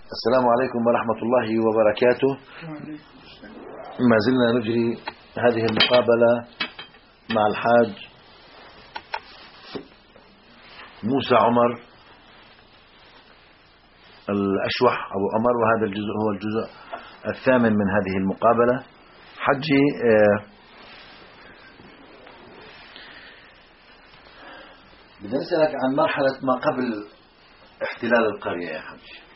السلام عليكم ورحمة الله وبركاته. ما زلنا نجري هذه المقابلة مع الحاج موسى عمر الأشوح أبو عمر، وهذا الجزء هو الجزء الثامن من هذه المقابلة. حجي بدي أسألك عن مرحلة ما قبل احتلال القرية يا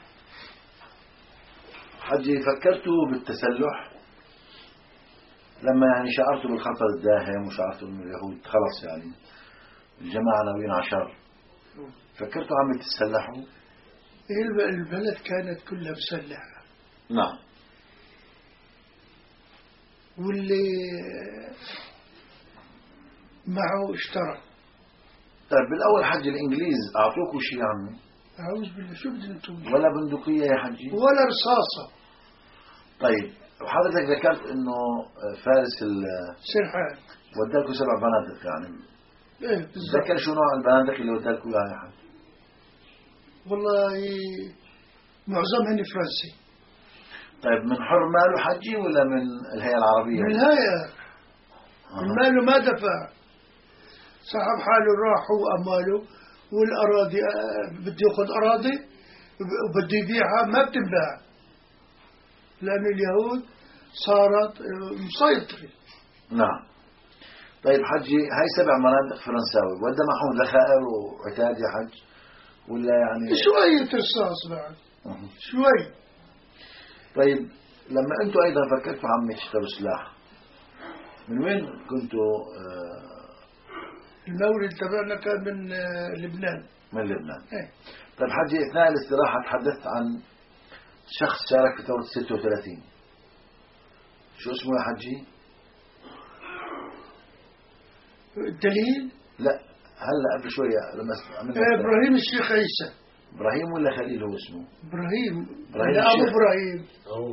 حجي فكرتوا بالتسلح لما شعرتوا بالخطر الداهم وشعرتوا أن اليهود خلص الجماعة ناويين عشر، فكرتوا عم تتسلحوا؟ البلد كانت كلها مسلحة. نعم. واللي معه اشترى. طيب بالأول حج الإنجليز أعطوكوا شيء عمي؟ أعوذ بالله، شو بدنا انتم؟ ولا بندقية يا حجي؟ ولا رصاصة. طيب وحضرتك ذكرت إنه فارس سرحان ودالكوا 7 بنادق ايه بالضبط. ذكر شو نوع البنادق اللي ودالكوا يا حج؟ والله معظمها فرنسي. طيب من حر ماله حجي ولا من الهيئة العربية؟ من الهيئة. من ماله ما دفع، صاحب حاله راح وأماله، والأراضي بده يأخذ أراضي وبده يبيعها ما بتنباع، لأن اليهود صارت مسيطرة. نعم. طيب حجي هاي 7 مناطق فرنساوي وده معهم ذخائر وعتاد يا حج ولا شوية رصاص بعد شوي. طيب لما انتم ايضا فكرتوا عم تشتروا سلاح، من وين كنتوا؟ المورد تبعنا كان من لبنان. من لبنان. ايه. طيب حجي اثناء الاستراحة تحدثت عن شخص شارك في ثورة 36، شو اسمه يا حجي؟ الدليل؟ لا هلا قبل شوية لما ابراهيم الشيخ عيسى. ابراهيم ولا خليل هو اسمه؟ ابراهيم ابو ابراهيم.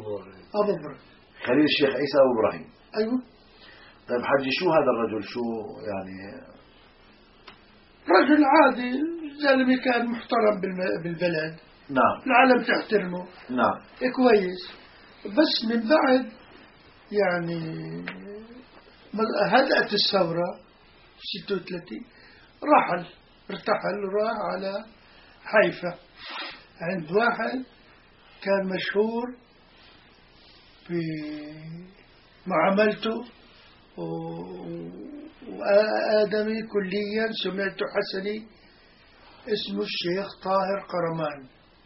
خليل الشيخ عيسى ابو ابراهيم. ايوه. طيب حجي شو هذا الرجل؟ شو رجل عادي، زلمه كان محترم بالبلد. نعم. العالم تحترمه. نعم. كويس. بس من بعد هدأت الثورة 36 ارتحل وراح على حيفا عند واحد كان مشهور بمعاملته وآدمي كليا، سمعته حسني، اسمه الشيخ طاهر قرمان.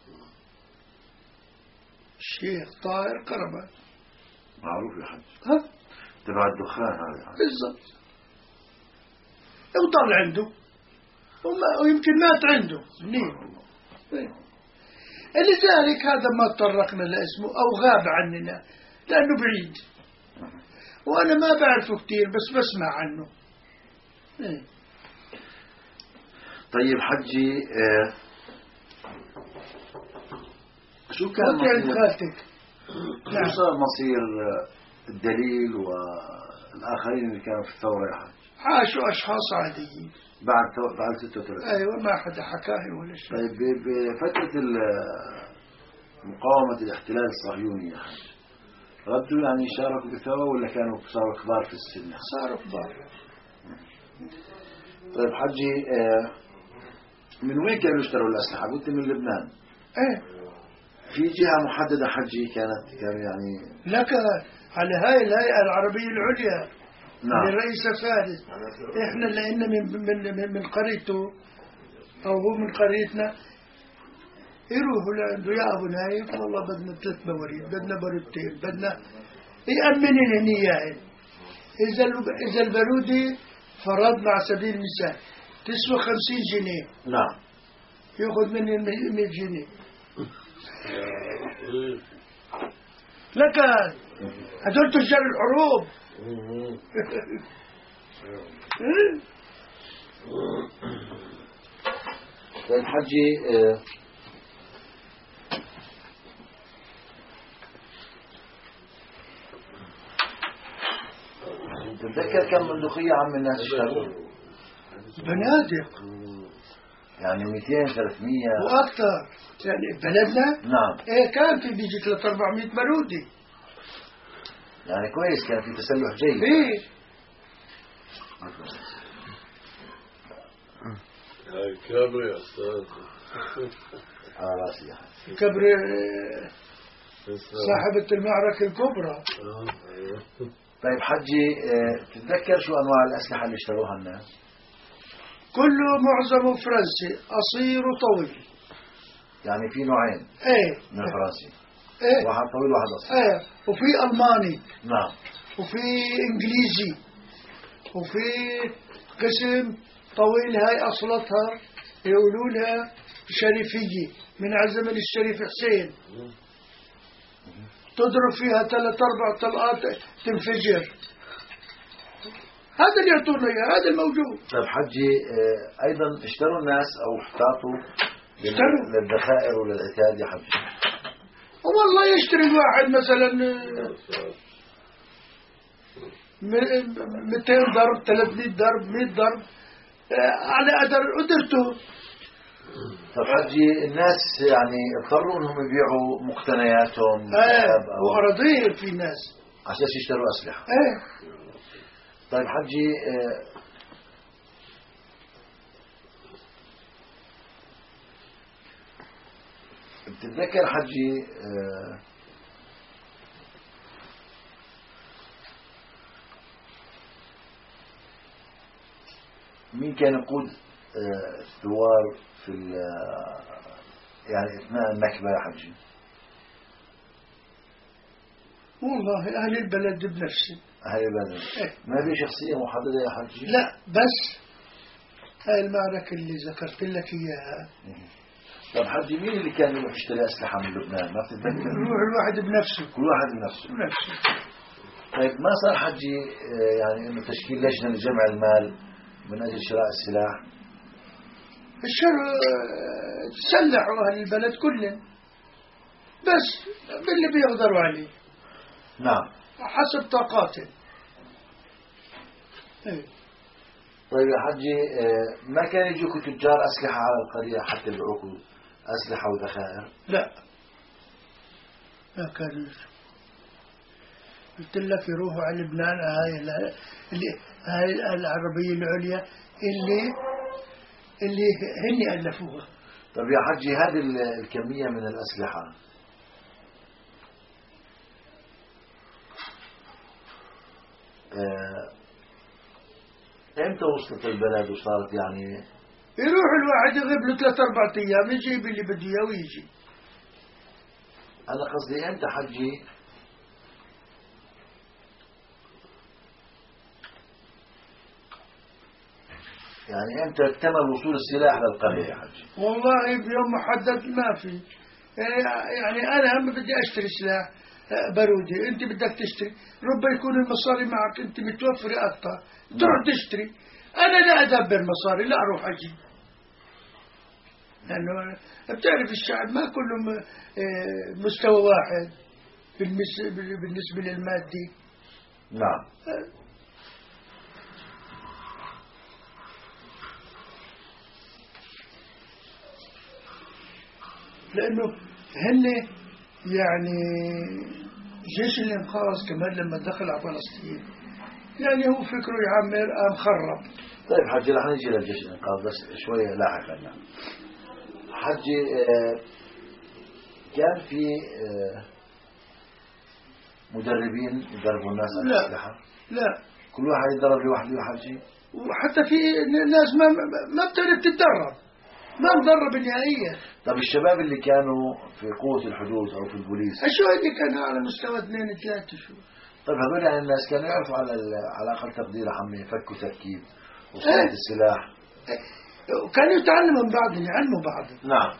الشيخ طاهر قرمان معروف يا حج. تبع الدخان هذا بالضبط. وضل عنده ويمكن مات عنده منين. لذلك هذا ما تطرقنا لاسمه أو غاب عننا لأنه بعيد وأنا ما بعرفه كتير بس بسمع عنه. طيب حجي شو كان خالتك؟ شو صار مصير الدليل والآخرين اللي كانوا في الثورة يا حج؟ عاشوا أشخاص عاديين بعد 36. أيوة، ما حدا حكاه ولا شيء. طيب بفترة مقاومة الاحتلال الصهيوني يا حج ردوا شاركوا بالثورة ولا صاروا كبار في السن؟ صاروا كبار. طيب حجي من وين كانوا يشتروا الأسلحة؟ قلت من لبنان. ايه. في جهة محددة حجي كانوا لك على هاي الهيئة العربية العليا. نعم. لرئيس فارس. احنا لأن من قريته أو هو من قريتنا يروحوا لعنده، يا أبو نايف والله بدنا 3 بواريد، بدنا بارودتين، بدنا يأمن الهنية. إذا البارودة فرضنا على سبيل المثال تسوى 50 جنيه. نعم. يأخذ مني 100 جنيه. لك هدول تجار الحروب. طيب حجي تتذكر كم بندقية عم الناس اشتروا؟ بنادق يعني 200 300 وأكثر. يعني بلدنا نعم. إيه كان في بيجي 300-400 بارودي. يعني كويس، كان في تسلح جيد. إيه هاي كبر يا أستاذ. على راسي يا حاج. كبر صاحبة المعركة الكبرى. طيب حجي، تتذكر شو أنواع الأسلحة اللي اشتروها الناس؟ كله معظمه فرنسي، قصير وطويل. يعني في نوعين إيه من الفرنسي، إيه واحد طويل وواحد قصير. إيه، وفي ألماني نعم. وفي إنجليزي وفي قسم طويل. هاي أصلتها يقولوا لها شريفية من عزم الشريف حسين، تضرب فيها 3-4 طلقات تنفجر. هذا اللي يعطونا إياه، هذا الموجود. طيب حجي، أيضا اشتروا الناس أو احتاطوا اشتروا للذخائر وللعتاد يا حجي؟ والله يشتري الواحد مثلا 200 ضرب، 300 ضرب، 100 ضرب، على قدرته. طيب حجي، الناس يعني اضطروا انهم يبيعوا مقتنياتهم وأراضيهم في ناس عشان يشتروا أسلحة. طيب حجي، بتتذكر حجي مين كان يقود الثوار في يعني اثناء النكبة يا حجي؟ والله أهل البلد بنفسه. أهل البلد. ما في شخصية محددة يا حجي؟ لا، بس هاي المعركة اللي ذكرت لك إياها. طب حجي، مين اللي كان يروح يشتري أسلحة من لبنان؟ ما بتتذكر؟ يروح الواحد بنفسه. كل واحد بنفسه. طيب ما صار حجي يعني إنه تشكيل لجنة لجمع المال من أجل شراء السلاح؟ تسلحوا أهل البلد كلهم، بس باللي بيقدروا عليه. نعم. حسب طاقاتهم. طيب يا حجي، ما كان يجوكوا تجار أسلحة على القرية حتى يبيعوكوا أسلحة وذخائر؟ لا، ما كان يجوا. قلت لك يروحوا على لبنان. هاي العربية العليا اللي هن ألفوها. طب يا حجي، هذه الكمية من الأسلحة امتى وصلت البلد وصارت يعني؟ يروح الواحد يغيب له 3-4 أيام يجيب اللي بده اياه ويجي. أنا قصدي امتى حجي يعني امتى اكتمل وصول السلاح للقرية يا حجي؟ والله بيوم محدد ما في. يعني أنا هم بدي أشتري سلاح بارودي، أنت بدك تشتري، ربما يكون المصاري معك أنت متوفرة أكثر، تروح تشتري. أنا لا أدبر مصاري، لا أروح أجيب، لأنه بتعرف الشعب ما كله مستوى واحد بالنسبة للمادي. نعم. لأنه هن يعني جيش الإنقاذ كمان لما دخل على فلسطين يعني هو فكره يعمر قام خرب. طيب حجي، رح نجي للجيش الإنقاذ بس شوية لاحقا. حجي، كان في مدربين يدربوا الناس على الأسلحة؟ لا، كل واحد يتدرب لوحده يا حجي؟ وحتى في ناس ما بتعرف تتدرب، ما مدرب نهائيا. طب الشباب اللي كانوا في قوة الحدود أو في البوليس، شو اللي كانوا على مستوى 2-3 شو؟ طيب هذول يعني الناس كانوا يعرفوا على أقل تقدير عم يفكوا تركيب وصناعة السلاح، وكانوا يتعلموا من بعض، يعلموا بعض. نعم.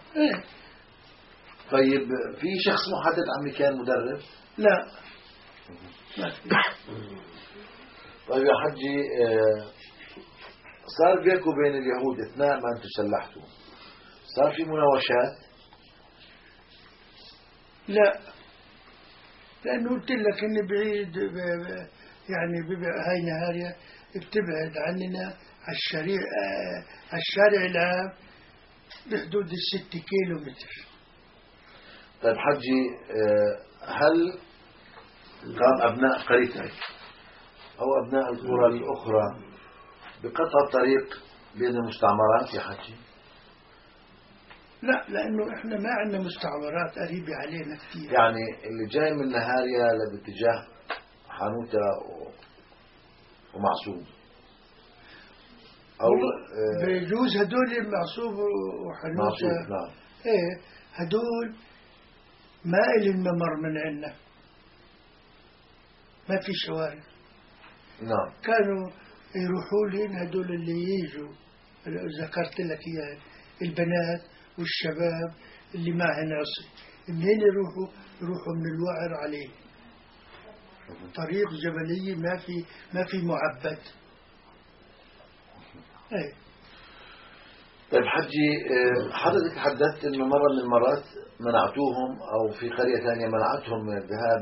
طيب في شخص محدد عمي كان مدرب؟ لا، ما في. طيب يا حجي، صار بينكم وبين اليهود اثناء ما انتم سلحتوا صار في مناوشات؟ لا، لأنه قلت لك إني بعيد، يعني هاي نهارية بتبعد عننا على الشارع العام بحدود 6 كيلومتر. طيب حجي، هل قام أبناء قريتك أو أبناء القرى الأخرى بقطع الطريق بين المستعمرات يا حجي؟ لا، لأنه إحنا ما عندنا مستعمرات قريبة علينا كثير. يعني اللي جاي من نهاريا باتجاه حانوتة ومعصوب أو بيجوز هدول معصوب وحنوتة. نعم. إيه، هدول ما إلي الممر من عندنا، ما في شوارع. نعم. كانوا يروحوا لين هدول اللي يجوا، ذكرت لك إياه، البنات والشباب اللي معهن عصي، منين يروحوا من الوعر عليه. طريق جبلية ما في معبد. ايه. طيب حجي، حضرتك تحدثت انه مرة من المرات منعتوهم او في قرية ثانية منعتهم من الذهاب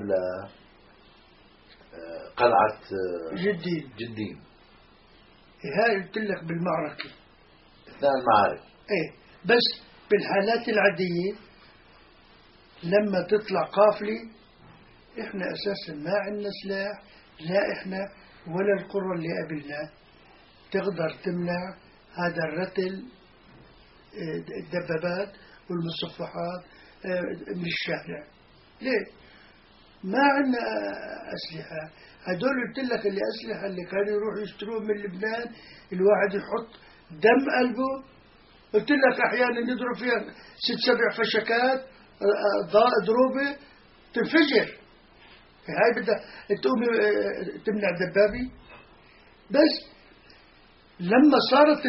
لقلعة جدين. هاي قلت لك بالمعركة اثناء المعارك. ايه، بس بالحالات العادية لما تطلع قافلة احنا اساسا ما عندنا سلاح، لا احنا ولا القرى اللي قبلنا تقدر تمنع هذا الرتل، الدبابات والمصفحات من الشارع. ليه؟ ما عندنا أسلحة. هدول قلت لك اللي أسلحة اللي كانوا يروحوا يشتروه من لبنان، الواحد يحط دم قلبه. قلت لك أحيانا نضرب فيها 6-7 فشكات ضروبة تنفجر. هاي بدها تقوم تمنع دبابي. بس لما صارت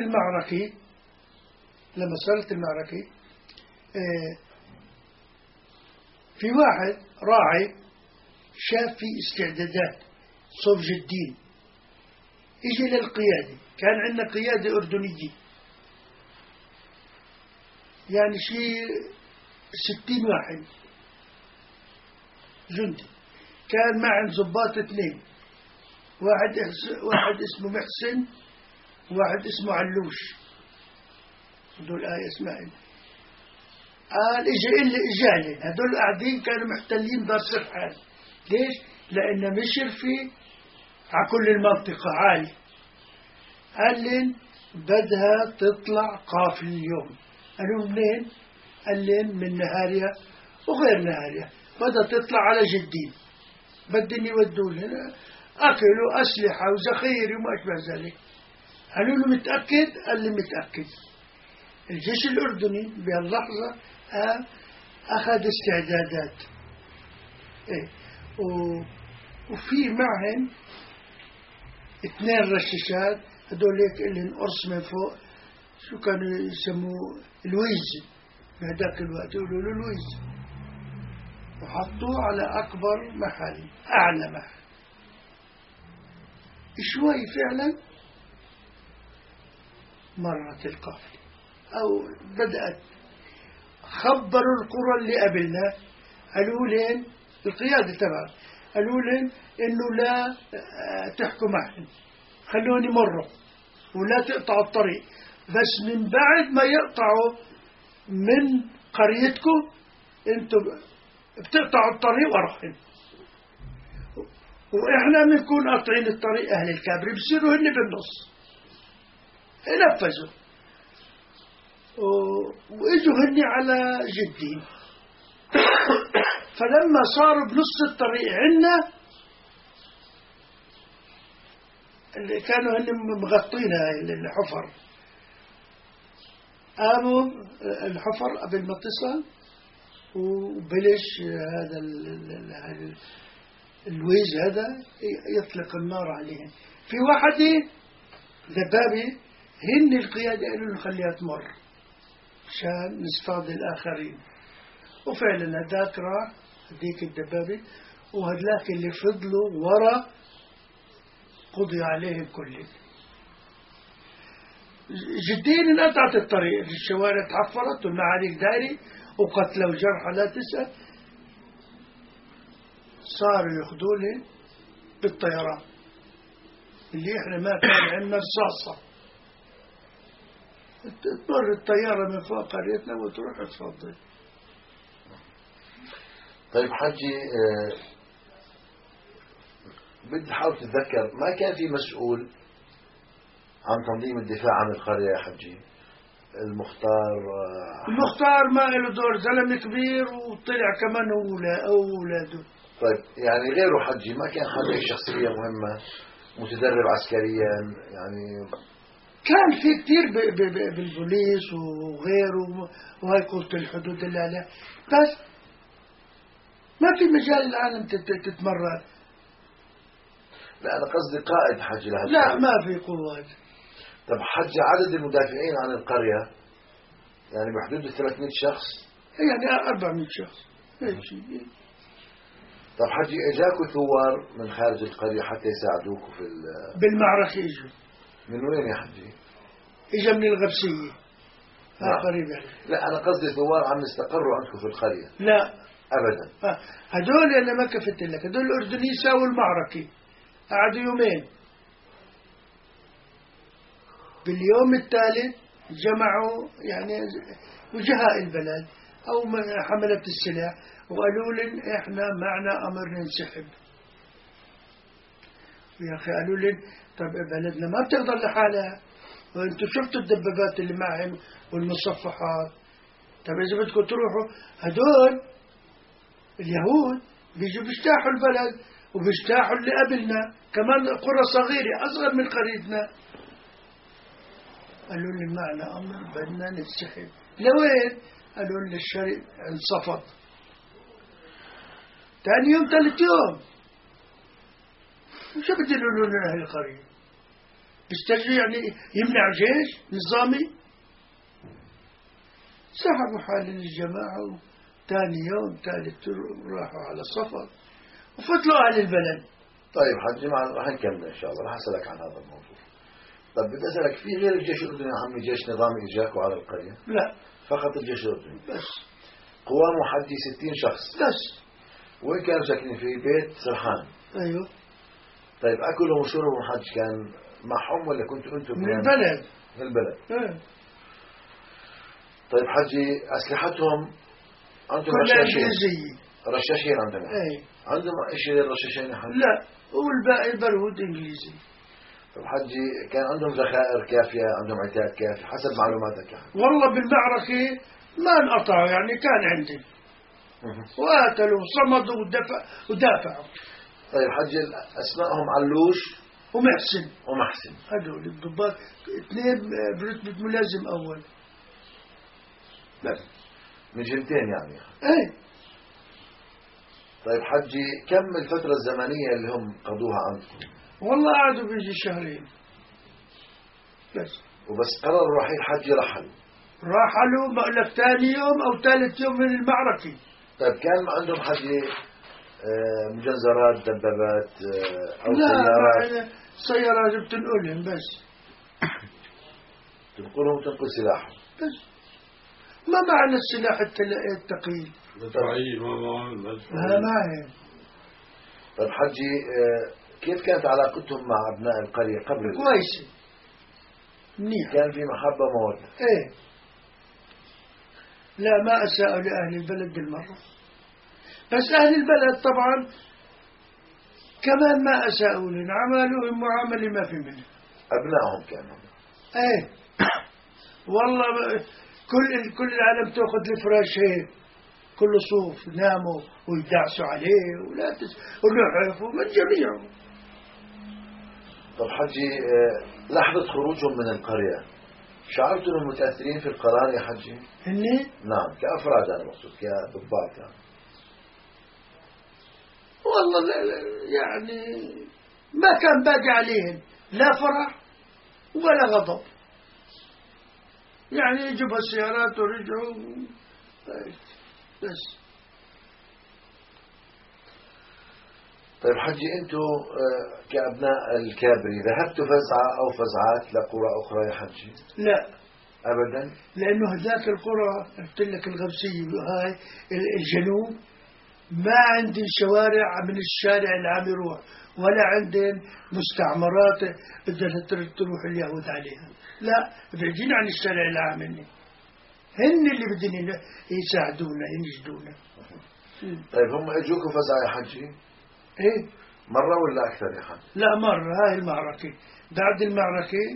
المعركة في واحد راعي شاف في استعدادات صوب جدين، اجى للقيادة. كان عندنا قيادة أردنية، يعني شيء 60 واحد جندي. كان معهم ضباط 2، واحد اسمه محسن وواحد اسمه علوش، هدول اسماء. قال اجالن هدول قاعدين كانوا محتلين دار سرحان. ليش؟ لأن مشر في على كل المنطقة عالي. قال لن بدها تطلع قافل اليوم. قالوا منين؟ قال لن من نهاريا وغير نهاريا، بدها تطلع على جدين، بدهم يودون هنا أكل وأسلحة وذخير وما أشبه ذلك. قالوا له متأكد؟ قال لي متأكد. الجيش الأردني بهاللحظة أخذ استعدادات. إيه، وفي معهم 2 رشاشات، هدول هيك اللي قرص من فوق، شو كانوا يسموه الويز بهداك الوقت، يقولوا له الويز. وحطوه على أكبر محل، أعلى محل. شوي فعلا مرت القافلة أو بدأت. خبروا القرى اللي قبلنا، قالوا لين القيادة تبعهم، قالوا لين إنه لا تحكوا معهم، خلوني مروا ولا تقطعوا الطريق. بس من بعد ما يقطعوا من قريتكم انتم بتقطعوا الطريق وراهم، وإحنا بنكون قاطعين الطريق. أهل الكابري بصيروا هن بالنص. نفذوا وإجوا هن على جدين. فلما صاروا بنص الطريق عنا اللي كانوا هن مغطينها الحفر، قاموا الحفر قبل ما تصل وبلش هذا الويز هذا يطلق النار عليهم. في واحدة دبابة هن القيادة قالوا له خليها تمر عشان نصطاد الآخرين. وفعلا هداك راح هديك الدبابة، وهدلاك اللي فضلوا ورا قضي عليهم كلهم. جدين انقطعت الطريق، الشوارع تحفرت والمعارك داري وقتلوا وجرحى لا تسأل. صاروا ياخذونهم بالطيران اللي احنا ما كان عندنا رصاصة، تمر الطيارة من فوق قريتنا وتروح تفضل. طيب حجي، بدي حاول تتذكر، ما كان في مسؤول عن تنظيم الدفاع عن القرية يا حجي؟ المختار ما له دور، زلمة كبير وطلع كمان هو أولاده. طيب يعني غيره حجي ما كان حدا شخصية مهمة متدرب عسكريا يعني؟ كان في كتير بالبوليس وغيره، وهي قوة الحدود اللي عليها، بس ما في مجال العالم تتمرن. لا أنا قصدي قائد حجي لها. لا ما في قوات. طب حجي عدد المدافعين عن القرية يعني بحدود 300 شخص؟ يعني 400 شخص هيك شيء. طب حجي اجاكوا ثوار من خارج القرية حتى يساعدوكوا في بالمعركة؟ اجوا من وين يا حجي؟ اجا من الغبسية قريبا. لا انا قصدي ثوار عم يستقروا عندكم في القرية؟ لا ابدا. هدول انا ما كفت لك، هدول الاردنيين ساووا المعركة، قعدوا يومين، باليوم الثالث جمعوا يعني وجهاء البلد او حملة السلاح وقالوا لن احنا معنا امر ننسحب. يا اخي قالوا لي طب بلدنا ما بتقدر لحالها، وانتم شفتوا الدبابات اللي معهم والمصفحات. طب اذا بدكم تروحوا، هدول اليهود بيجوا بيجتاحوا البلد وبيجتاحوا اللي قبلنا كمان، قرى صغيرة اصغر من قريتنا. قالوا لي معنا امر بدنا ننسحب. لوين؟ قالوا لي الشرق انصفط. ثاني يوم ثالث يوم شو بدي يقولوا لنا أهل القرية؟ بيستجوا يعني يمنع جيش نظامي؟ سحبوا حال الجماعة، وثاني يوم ثالث راحوا على الصفر وفتلوا أهل البلد. طيب حجي رح نكمل إن شاء الله، رح أسألك عن هذا الموضوع. طب بدي أسألك، في غير الجيش الأردني يا عمي جيش نظامي إجاكوا على القرية؟ لا فقط الجيش الأردني بس. قوامه حجي 60 شخص بس. وين كانوا ساكنين؟ في بيت سرحان؟ أيوه. طيب أكلهم وشربهم حج كان معهم ولا كنتوا أنتم من البلد؟ من البلد. أيوه. طيب حجي أسلحتهم عندهم رشاشين؟ رشاشين عندهم؟ أي. عندهم شيء الرشاشين يا حجي؟ لا، والباقي برود إنجليزي. طيب حجي كان عندهم ذخائر كافية، عندهم عتاد كافي حسب معلوماتك يا حجي؟ والله بالمعركة ما انقطعوا، يعني كان عندي وقاتلوا وصمدوا ودافعوا. طيب حجي أسمائهم علوش ومحسن هدول الضباط، اثنين برتبة ملازم أول. لا من جنتين يعني؟ ايه. طيب حجي كم الفترة الزمنية اللي هم قضوها عندكم؟ والله قعدوا بيجي شهرين بس. وبس قرروا الرحيل حجي رحلوا بقول لك ثاني يوم أو ثالث يوم من المعركة. طيب كان عندهم حجي مجنزرات، دبابات أو لا سيارات بتنقلهم بس. تنقلهم وتنقل سلاحهم بس. ما معنى السلاح الثقيل؟ مدفعية ما معهم. طيب حجي كيف كانت علاقتهم مع أبناء القرية قبل؟ كويسة منيح، كان في محبة مودة؟ ايه. لا ما أساءوا لأهل البلد بالمرة، بس أهل البلد طبعا كمان ما أساءوا لنا، عملوا معاملة ما في منها. أبنائهم كانوا؟ ايه والله كل العالم تأخذ الفراش هيك كله صوف، ناموا ويدعسوا عليه ولحف ومن جميعهم. طب حجي لحظة خروجهم من القرية شعرتوا انهم متأثرين في القرار يا حجي؟ هني؟ نعم كأفراد أنا مقصود كضباط يعني. والله يعني ما كان باقي عليهم لا فرح ولا غضب، يعني يجوا بالسيارات ورجعوا بس. طيب حجي انتم كأبناء الكابري ذهبتوا فزعة أو فزعات لقرى أخرى يا حجي؟ لا أبدا. لأنه هذاك القرى قلت لك الغبسية هاي الجنوب ما عندهم شوارع من الشارع اللي عم يروح، ولا عندهم مستعمرات بدها تروح اليهود عليها، لا بعيدين عن الشارع العام. هن اللي بدهم يساعدونا ينجدونا. طيب هم اجوكم فزعة يا حجي إيه مرة ولا أكثر يا حج؟ لا مرة هاي المعركة، بعد المعركة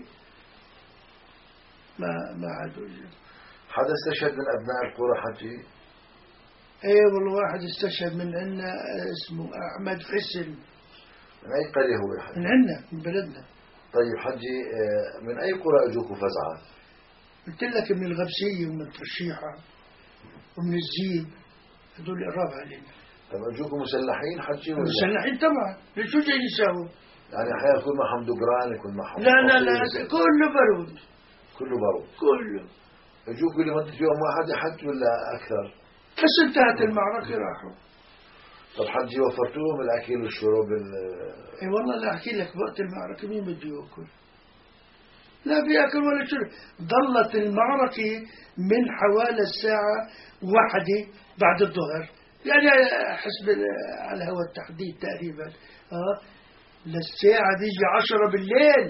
ما عادوا يجوا. حدا استشهد من أبناء القرى حجي؟ إيه والله واحد استشهد من عنا اسمه أحمد حسن. من أي قرية هو يا حجي؟ من عنا من بلدنا. طيب حجي من أي قرى اجوكم فزعة؟ قلت لك من الغبسية ومن ترشيحة ومن الزيب، هذول قراب علينا. طيب اجوكم مسلحين حجي ولا؟ مسلحين طبعا، شو جاي يساووا؟ يعني أحيانا يكون معهم دقران يكون معهم لا كله بارود. كله بارود. كله. اجوكم لمدة يوم واحد يا حج ولا أكثر؟ بس انتهت المعركة راحوا. طب حجي وفرتوهم الأكل والشرب اي والله لا احكي لك، وقت المعركة مين بده ياكل؟ لا بياكل ولا شرب. ظلت المعركة من حوالي الساعة 1 بعد الظهر، يعني حسب على هو التحديد تقريبا، للساعة دي 10 بالليل.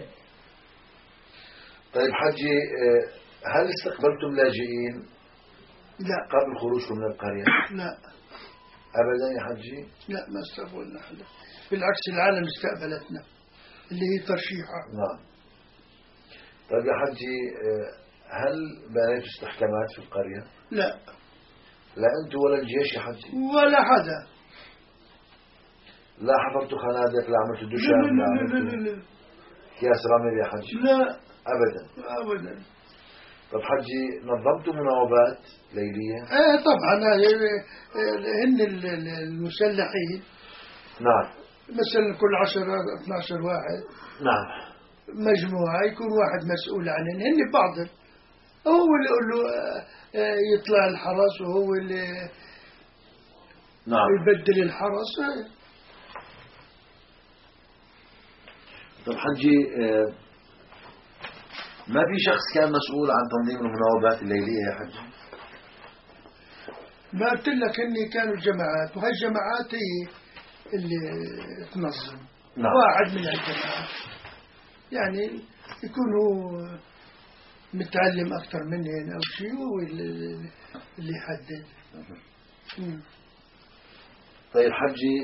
طيب حجي هل استقبلتم لاجئين لا قبل خروجكم من القرية؟ لا أبدا يا حجي؟ لا ما استقبلنا حدا، بالعكس العالم استقبلتنا اللي هي ترشيحة. نعم. طيب يا حجي هل بنيتوا استحكامات في القرية؟ لا لا أنتوا ولا الجيش يا حجي؟ ولا حدا. لا حفرتوا خنادق، لا عملتوا دشام، لا عملتوا أكياس رمل يا حجي؟ لا أبدا. أبدا. طب حجي نظمتوا مناوبات ليلية؟ ايه طبعا هن المسلحين. نعم. مثلا كل 10 12 واحد نعم. مجموعة، يكون واحد مسؤول عنهن، هن بعض، هو اللي يقول له يطلع الحرس، وهو اللي نعم. يبدل الحرس. طب حجي ما في شخص كان مسؤول عن تنظيم المناوبات الليلية يا حجي؟ ما قلت لك اني كانوا جماعات، وهي الجماعات هي اللي تنظم. نعم. واحد من الجماعات يعني يكون هو متعلم أكثر مني أو شيء، هو اللي يحدد. طيب حجي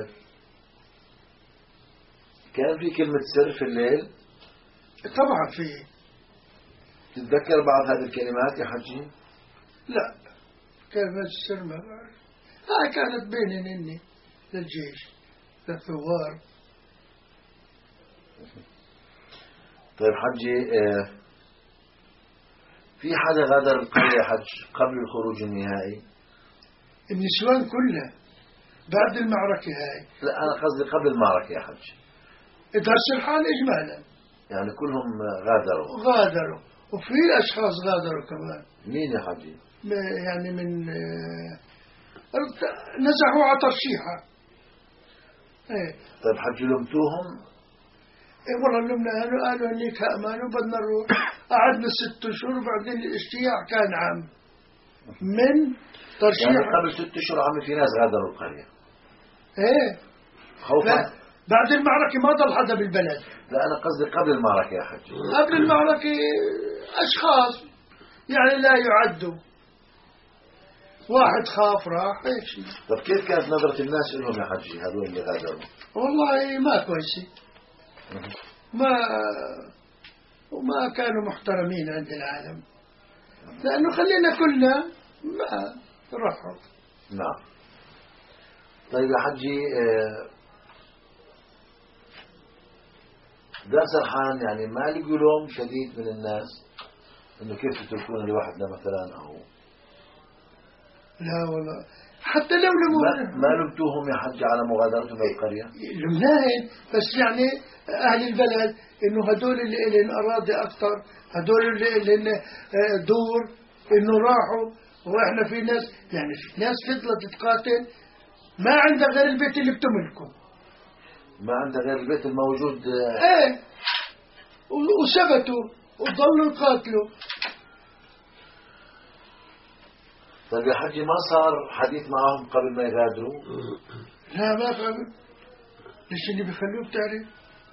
كان في كلمة سر في الليل؟ طبعا في. تتذكر بعض هذه الكلمات يا حجي؟ لا كلمة السر ما بعرف. هاي كانت بيني إني للجيش للثوار. طيب حجي في حدا غادر القرية يا حج قبل الخروج النهائي؟ النسوان كلها بعد المعركة هاي. لا أنا قصدي قبل المعركة يا حج. إدارة السرحان إجمالا يعني كلهم غادروا. وفي أشخاص غادروا كمان. مين يا حجي؟ يعني من نزحوا على ترشيحة. ايه. طيب حجي لمتوهم؟ ايه والله لمنا، قالوا هنيك أمان وبدنا نروح. قعدنا 6 شهور، وبعدين الاجتياح كان عام من ترشيح. يعني قبل 6 أشهر عم في ناس غادروا القرية؟ ايه خوفا. بعد المعركة ما ضل حدا بالبلد. لا أنا قصدي قبل المعركة يا حجي. قبل المعركة أشخاص يعني لا يعدوا، واحد خاف راح هيك شيء. طب كيف كانت نظرة الناس لهم يا حجي هذول اللي غادروا؟ والله ما كويسة، وما كانوا محترمين عند العالم، لأنه خلينا كلنا ما راحوا. نعم. طيب يا حجي دار سرحان يعني ما لقوا لوم شديد من الناس انه كيف تتركون لوحدنا مثلا او؟ لا والله حتى لو ما لمتوهم يا حج على مغادرتهم القرية؟ لمناهن، بس يعني أهل البلد إنه هدول اللي لهم أراضي أكثر، هدول اللي لهم دور، إنه راحوا، وإحنا في ناس يعني في ناس فضلت تقاتل ما عندها غير البيت اللي بتملكه. ما عندها غير البيت الموجود. ايه وثبتوا وظلوا يقاتلوا. طيب يا حجي ما صار حديث معهم قبل ما يغادروا؟ لا ما قبل. ليش اللي بيخلوه بتعرف؟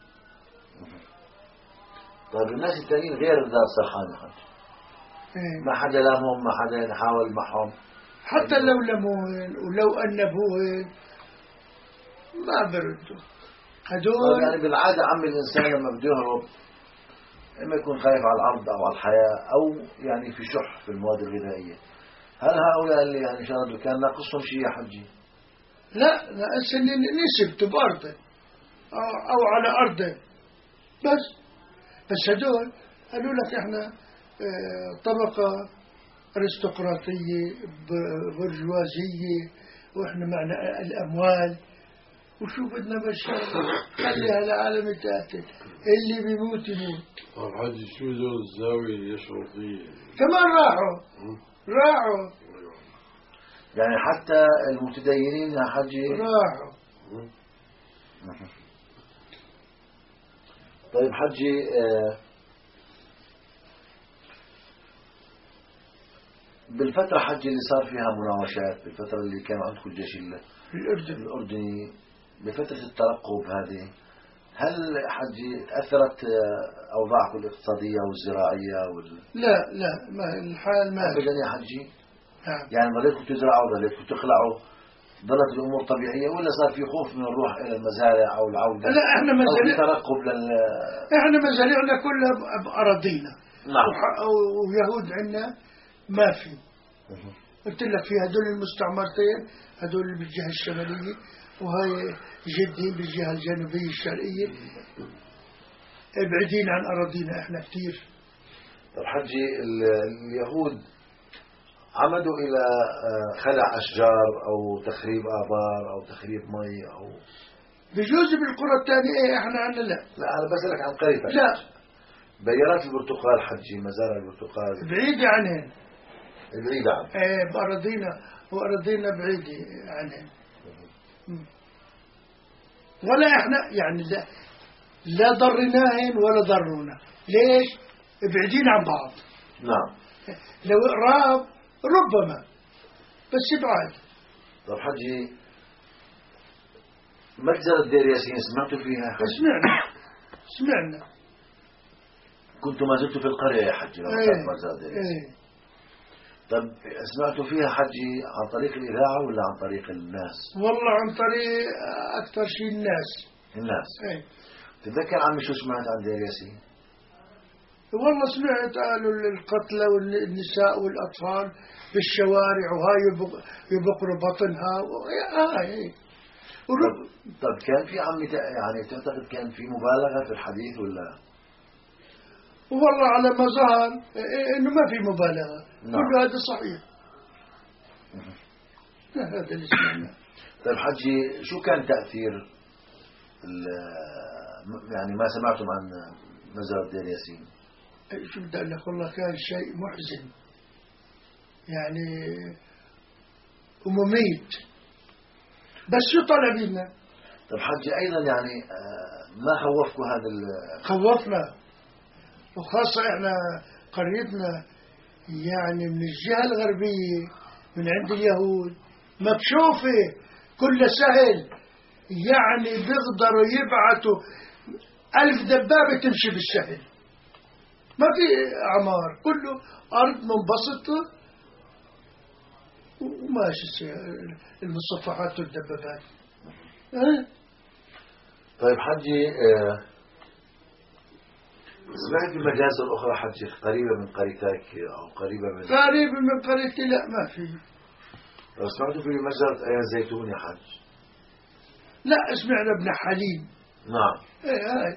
طيب الناس التانيين غير دار سرحان يا حجي؟ إيه؟ ما حدا لامهم، ما حدا حاول معهم؟ حتى لو لموهن ولو أنبوهن ما بردوا هدول. يعني بالعادة عم الإنسان لما بده يهرب إما يكون خايف على الأرض أو على الحياة أو يعني في شح في المواد الغذائية. هل هؤلاء اللي يعني شردوا كان ناقصهم شيء يا حجي؟ لا نسبته بأرضه أو على أرضه بس هدول قالوا لك إحنا طبقة أرستقراطية برجوازية وإحنا معنا الأموال وشو بدنا بشر خليها لعالم التأتي اللي بيموت يموت. طب حجي شو ذول الزاوية اللي يشعر فيه كمان راحوا يعني حتى المتدينين يا حجي راحوا. طيب حجي بالفترة حجي اللي صار فيها مناوشات بالفترة اللي كان عندكم الجيش الأردني بفترة الترقب هذه هل حجي تأثرت أوضاعكم الاقتصادية والزراعية لا ما الحال ما أبدا يا حجي. نعم. يعني ظليتكم تزرعوا ظليتكم تخلعوا ظلت الأمور طبيعية ولا صار في خوف من الروح إلى المزارع أو العودة؟ لا احنا ترقب احنا مزارعنا كلها بأراضينا. نعم. ويهود عندنا ما في. قلت لك في هدول المستعمرتين هدول اللي بالجهة الشمالية وهي جدين بالجهة الجنوبية الشرقية ابعدين عن أراضينا احنا كتير. طب حجي اليهود عمدوا إلى خلع أشجار أو تخريب آبار أو تخريب مي أو بجوز بالقرى الثانية احنا عنا لا أنا بسألك عن قريتك. لا بيارات البرتقال حجي مزارع البرتقال بعيدة عنهن. بعيدة عنهن. بأراضينا بعيدة عنهن. ولا احنا يعني لا ضرناهن ولا ضرونا. ليش؟ بعيدين عن بعض. نعم. لو إقراب ربما بس بعاد. طب حجي مجزرة دير ياسين سمعتوا فيها؟ سمعنا. كنتوا ما زلتوا في القرية يا حجي لما كانت مجزرة دير ياسين. طب سمعتوا فيها حجي عن طريق الإذاعة ولا عن طريق الناس؟ والله عن طريق أكثر شيء الناس. تتذكر عمي شو سمعت عن دير ياسين؟ والله سمعت قالوا القتلى والنساء والأطفال بالشوارع وهاي يبقروا بطنها طب كان في عمي يعني تعتقد كان في مبالغة في الحديث ولا؟ والله على ما ظهر إنه ما في مبالغة. نعم. كل هذا صحيح. هذا اللي سمعناه. طيب حجي شو كان تأثير يعني ما سمعتم عن مزار دير ياسين؟ شو بدي أقول لك والله كان شيء محزن يعني ومميت بس شو طلع بينا. طب حجي أيضا يعني ما خوفكم خوفنا وخاصة احنا قريتنا يعني من الجهة الغربية من عند اليهود مكشوفة كل سهل يعني بيقدروا يبعثوا 1000 دبابة تمشي بالسهل ما في أعمار كله أرض منبسطة وماشي المصفحات والدبابات. طيب حجي سمعت بالمجازر الأخرى حجي قريبة من قريتك أو قريبة من قريتي؟ لا ما في. لو سمعتوا في مجزرة آية الزيتون يا حج؟ لا سمعنا ابن حليم. نعم. هاي.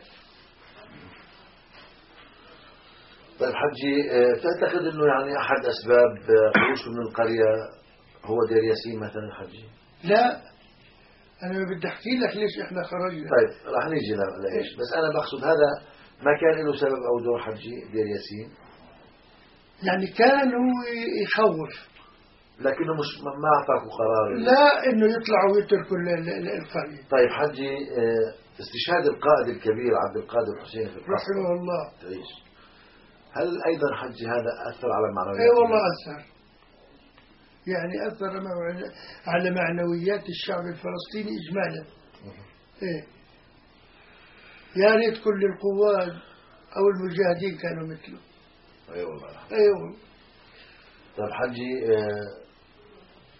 طيب حجي تعتقد انه يعني احد اسباب خروجكم من القرية هو دير ياسين مثلا حجي؟ لا انا بدي احكي لك ليش احنا خرجنا. طيب راح نيجي لإيش بس انا بقصد هذا ما كان له سبب او دور حجي دير ياسين؟ يعني كان هو يخوف لكنه مش ما اعطاكوا قرار لا انه يطلعوا ويتركوا القرية. طيب حجي استشهاد القائد الكبير عبد القادر حسين في القصر رحمه الله تعيش هل ايضا حجي هذا اثر على معنويات؟ اي والله اثر يعني اثر على معنويات الشعب الفلسطيني اجمالا. ايه يا ريت كل القوات او المجاهدين كانوا مثله. اي والله. اي والله. طيب حجي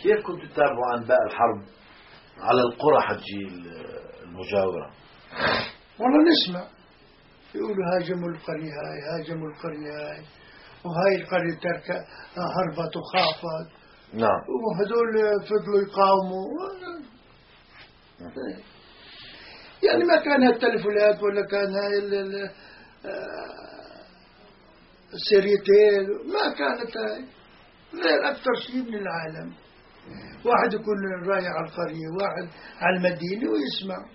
كيف كنتوا تتابعوا أنباء الحرب على القرى حجي المجاورة؟ والله نسمع يقولوا هاجموا القرية هاي، هاجموا القرية هاي، وهاي القرية هربت وخافت. نعم. وهذول فضلوا يقاوموا. يعني ما كان هالتلفونات ولا كان هاي السيريتين، ما كانت هاي. غير أكثر شيء من العالم، واحد يكون رايح على القرية، واحد على المدينة ويسمع.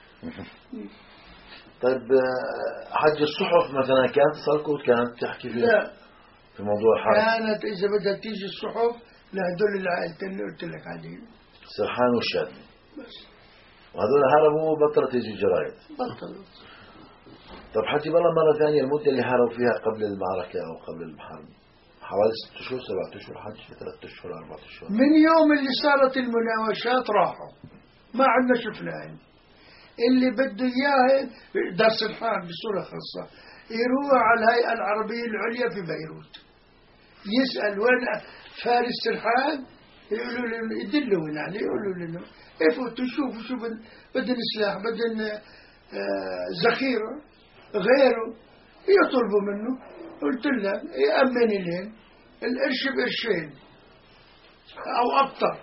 طيب حج الصحف مثلا كانت تصلكوا كانت تحكي فيها؟ لا، في موضوع الحرب كانت إذا بدها تيجي الصحف لهدول العائلتين اللي قلت لك عليهم، سرحان والشادي، بس. وهذول هربوا بطلت تيجي الجرايد. بطلوا. طب حكي بالله مرة ثانية، المدة اللي هربوا فيها قبل المعركة أو قبل الحرب حوالي 6 أشهر 7 أشهر حج، 3 أشهر 4 أشهر. من يوم اللي صارت المناوشات راحوا، ما عندنا شفناهم. اللي بده إياه دار سرحان بصورة خاصة يروح على الهيئة العربية العليا في بيروت، يسأل وين فارس سرحان، يقولوا له يدلوا وين عليه، يقولوا له افوتوا شوفوا شو بدن سلاح، بدن ذخيرة غيره، يطلبوا منه. قلت له يأمن لين القرش بقرشين أو أكثر،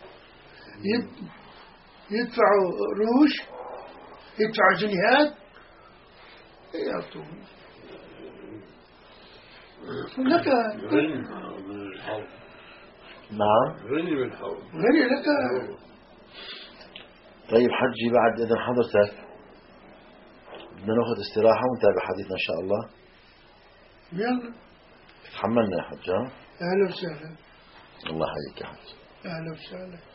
يدفعوا روش، يدفعوا جنيهات، يعطوه لك. نعم. غني من حول. غني لك. طيب حجي بعد إذن حضرتك بدنا ناخذ استراحة ونتابع حديثنا إن شاء الله. يلا. تحملنا يا حج. أهلا وسهلا. الله يحييك يا حج. أهلا وسهلا.